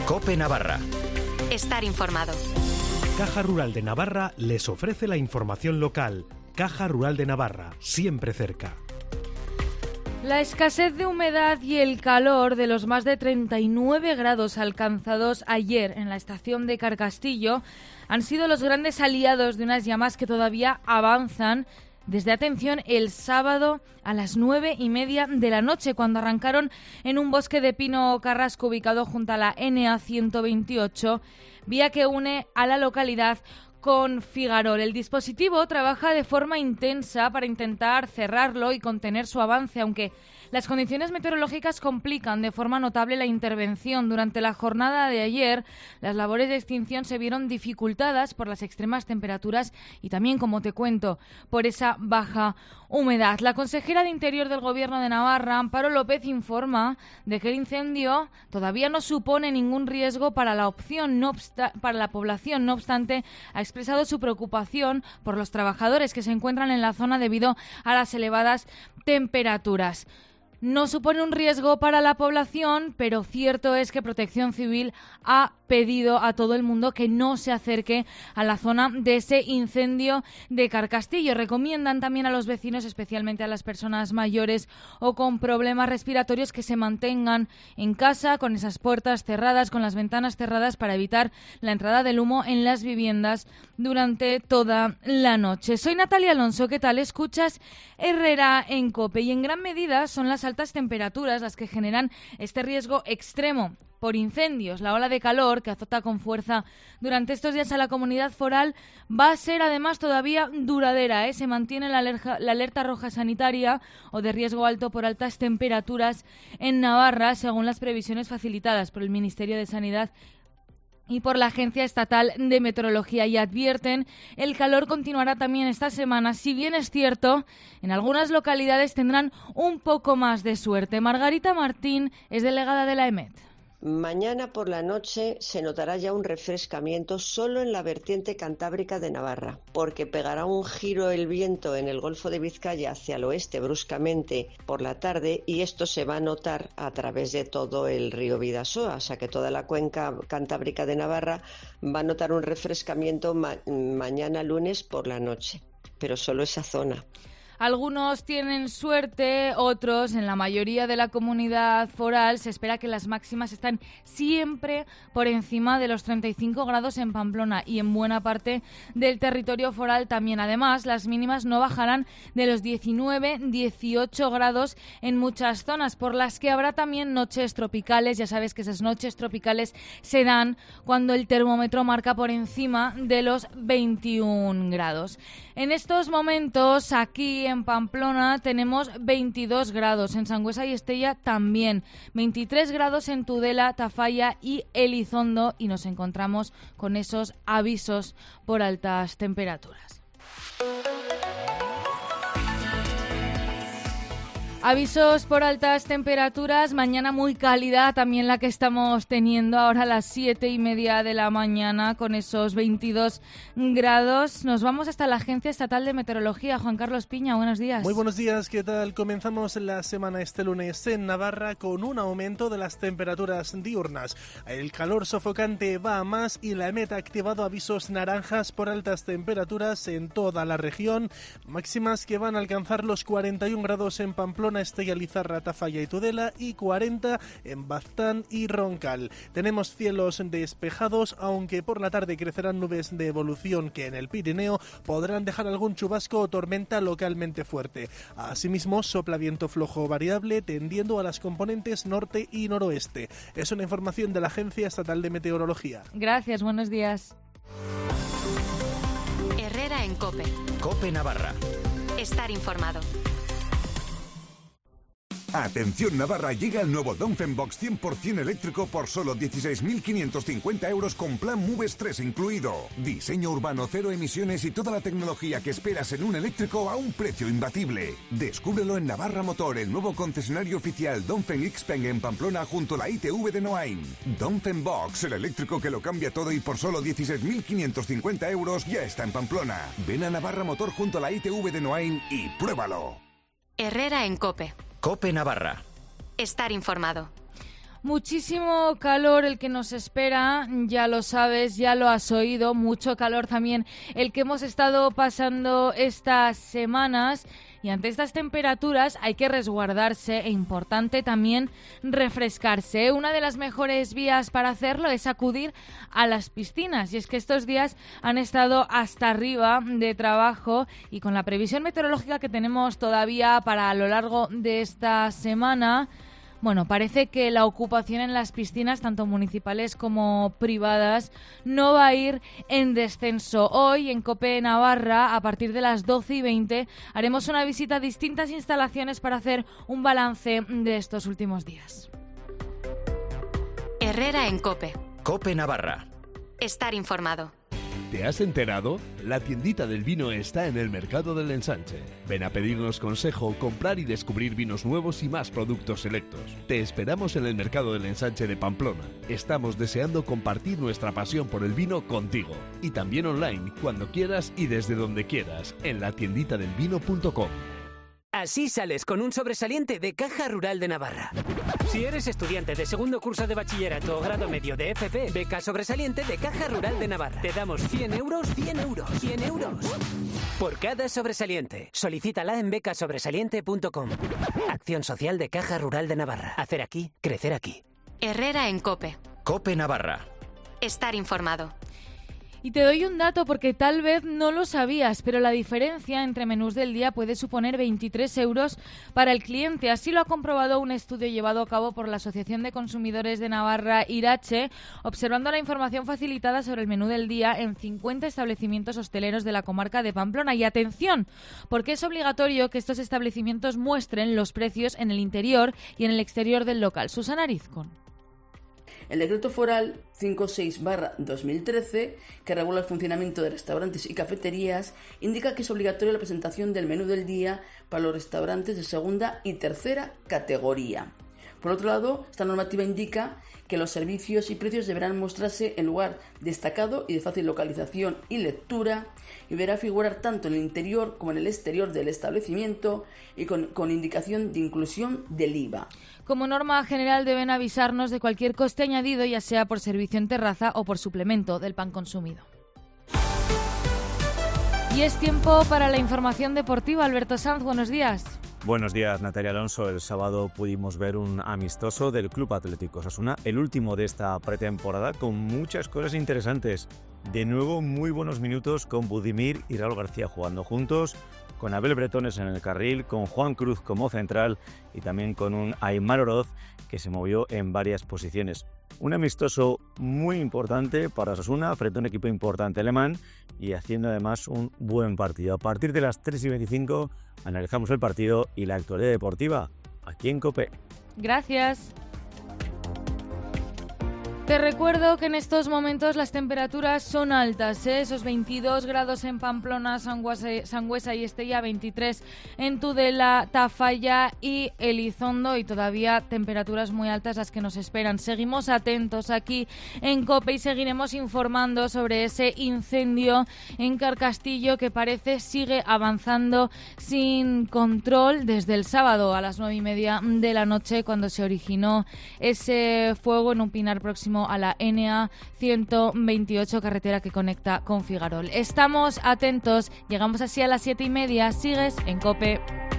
COPE Navarra. Estar informado. Caja Rural de Navarra les ofrece la información local. Caja Rural de Navarra, siempre cerca. La escasez de humedad y el calor de los más de 39 grados alcanzados ayer en la estación de Carcastillo han sido los grandes aliados de unas llamas que todavía avanzan desde, atención, el sábado a las 9:30 de la noche, cuando arrancaron en un bosque de pino carrasco ubicado junto a la NA 128, vía que une a la localidad con Figarol. El dispositivo trabaja de forma intensa para intentar cerrarlo y contener su avance, aunque las condiciones meteorológicas complican de forma notable la intervención. Durante la jornada de ayer, las labores de extinción se vieron dificultadas por las extremas temperaturas y también, como te cuento, por esa baja humedad. La consejera de Interior del Gobierno de Navarra, Amparo López, informa de que el incendio todavía no supone ningún riesgo para la población. No obstante, ha expresado su preocupación por los trabajadores que se encuentran en la zona debido a las elevadas temperaturas. No supone un riesgo para la población, pero cierto es que Protección Civil ha pedido a todo el mundo que no se acerque a la zona de ese incendio de Carcastillo. Recomiendan también a los vecinos, especialmente a las personas mayores o con problemas respiratorios, que se mantengan en casa con esas puertas cerradas, con las ventanas cerradas, para evitar la entrada del humo en las viviendas durante toda la noche. Soy Natalia Alonso, ¿qué tal? Escuchas Herrera en COPE, y en gran medida son las altas temperaturas las que generan este riesgo extremo por incendios. La ola de calor que azota con fuerza durante estos días a la comunidad foral va a ser además todavía duradera. Se mantiene la alerta roja sanitaria o de riesgo alto por altas temperaturas en Navarra, según las previsiones facilitadas por el Ministerio de Sanidad y por la Agencia Estatal de Meteorología, y advierten el calor continuará también esta semana. Si bien es cierto, en algunas localidades tendrán un poco más de suerte. Margarita Martín es delegada de la EMET. Mañana por la noche se notará ya un refrescamiento solo en la vertiente cantábrica de Navarra, porque pegará un giro el viento en el Golfo de Vizcaya hacia el oeste bruscamente por la tarde, y esto se va a notar a través de todo el río Bidasoa, o sea que toda la cuenca cantábrica de Navarra va a notar un refrescamiento mañana lunes por la noche, pero solo esa zona. Algunos tienen suerte, otros, en la mayoría de la comunidad foral, se espera que las máximas están siempre por encima de los 35 grados en Pamplona y en buena parte del territorio foral también. Además, las mínimas no bajarán de los 19-18 grados en muchas zonas, por las que habrá también noches tropicales. Ya sabes que esas noches tropicales se dan cuando el termómetro marca por encima de los 21 grados. En estos momentos, aquí en Pamplona tenemos 22 grados, en Sangüesa y Estella también, 23 grados en Tudela, Tafalla y Elizondo, y nos encontramos con esos avisos por altas temperaturas. Avisos por altas temperaturas, mañana muy cálida, también la que estamos teniendo ahora a las 7:30 de la mañana, con esos 22 grados. Nos vamos hasta la Agencia Estatal de Meteorología. Juan Carlos Piña, buenos días. Muy buenos días, ¿qué tal? Comenzamos la semana este lunes en Navarra con un aumento de las temperaturas diurnas. El calor sofocante va a más y la EMET ha activado avisos naranjas por altas temperaturas en toda la región, máximas que van a alcanzar los 41 grados en Pamplona, Estella, Lizarra, Tafalla y Tudela, y 40 en Baztán y Roncal. Tenemos cielos despejados, aunque por la tarde crecerán nubes de evolución que en el Pirineo podrán dejar algún chubasco o tormenta localmente fuerte. Asimismo, sopla viento flojo variable tendiendo a las componentes norte y noroeste. Es una información de la Agencia Estatal de Meteorología. Gracias, buenos días. Herrera en COPE. COPE Navarra. Estar informado. Atención Navarra, llega el nuevo Dongfeng Box 100% eléctrico por solo 16.550 euros con plan Moves 3 incluido. Diseño urbano, cero emisiones y toda la tecnología que esperas en un eléctrico a un precio imbatible. Descúbrelo en Navarra Motor, el nuevo concesionario oficial Dongfeng Xpeng en Pamplona junto a la ITV de Noain. Dongfeng Box, el eléctrico que lo cambia todo y por solo 16.550 euros ya está en Pamplona. Ven a Navarra Motor junto a la ITV de Noain y pruébalo. Herrera en COPE. COPE Navarra. Estar informado. Muchísimo calor el que nos espera, ya lo sabes, ya lo has oído, mucho calor también el que hemos estado pasando estas semanas. Y ante estas temperaturas hay que resguardarse e importante también refrescarse. Una de las mejores vías para hacerlo es acudir a las piscinas. Y es que estos días han estado hasta arriba de trabajo y con la previsión meteorológica que tenemos todavía para a lo largo de esta semana, bueno, parece que la ocupación en las piscinas, tanto municipales como privadas, no va a ir en descenso. Hoy, en COPE Navarra, a partir de las 12:20, haremos una visita a distintas instalaciones para hacer un balance de estos últimos días. Herrera en COPE. COPE Navarra. Estar informado. ¿Te has enterado? La tiendita del vino está en el Mercado del Ensanche. Ven a pedirnos consejo, comprar y descubrir vinos nuevos y más productos selectos. Te esperamos en el Mercado del Ensanche de Pamplona. Estamos deseando compartir nuestra pasión por el vino contigo. Y también online, cuando quieras y desde donde quieras, en latienditadelvino.com. Así sales con un sobresaliente de Caja Rural de Navarra. Si eres estudiante de segundo curso de bachillerato o grado medio de FP, beca sobresaliente de Caja Rural de Navarra. Te damos 100 euros, 100 euros, 100 euros. Por cada sobresaliente. Solicítala en becasobresaliente.com. Acción social de Caja Rural de Navarra. Hacer aquí, crecer aquí. Herrera en COPE. COPE Navarra. Estar informado. Y te doy un dato porque tal vez no lo sabías, pero la diferencia entre menús del día puede suponer 23 euros para el cliente. Así lo ha comprobado un estudio llevado a cabo por la Asociación de Consumidores de Navarra, Irache, observando la información facilitada sobre el menú del día en 50 establecimientos hosteleros de la comarca de Pamplona. Y atención, porque es obligatorio que estos establecimientos muestren los precios en el interior y en el exterior del local. Susana Rizcón. El decreto foral 56/2013, que regula el funcionamiento de restaurantes y cafeterías, indica que es obligatoria la presentación del menú del día para los restaurantes de segunda y tercera categoría. Por otro lado, esta normativa indica que los servicios y precios deberán mostrarse en lugar destacado y de fácil localización y lectura, y deberá figurar tanto en el interior como en el exterior del establecimiento y con indicación de inclusión del IVA. Como norma general deben avisarnos de cualquier coste añadido, ya sea por servicio en terraza o por suplemento del pan consumido. Y es tiempo para la información deportiva. Alberto Sanz, buenos días. Buenos días, Natalia Alonso. El sábado pudimos ver un amistoso del Club Atlético Osasuna, el último de esta pretemporada, con muchas cosas interesantes. De nuevo, muy buenos minutos con Budimir y Raúl García jugando juntos, con Abel Bretones en el carril, con Juan Cruz como central y también con un Aimar Oroz que se movió en varias posiciones. Un amistoso muy importante para Osasuna frente a un equipo importante alemán y haciendo además un buen partido. A partir de las 3:25 analizamos el partido y la actualidad deportiva aquí en COPE. Gracias. Te recuerdo que en estos momentos las temperaturas son altas, esos 22 grados en Pamplona, Sangüesa y Estella, 23 en Tudela, Tafalla y Elizondo, y todavía temperaturas muy altas las que nos esperan. Seguimos atentos aquí en COPE y seguiremos informando sobre ese incendio en Carcastillo que parece sigue avanzando sin control desde el sábado a las 9:30 de la noche, cuando se originó ese fuego en un pinar próximo a la NA 128, carretera que conecta con Figarol. Estamos atentos, llegamos así a las 7:30. Sigues en COPE.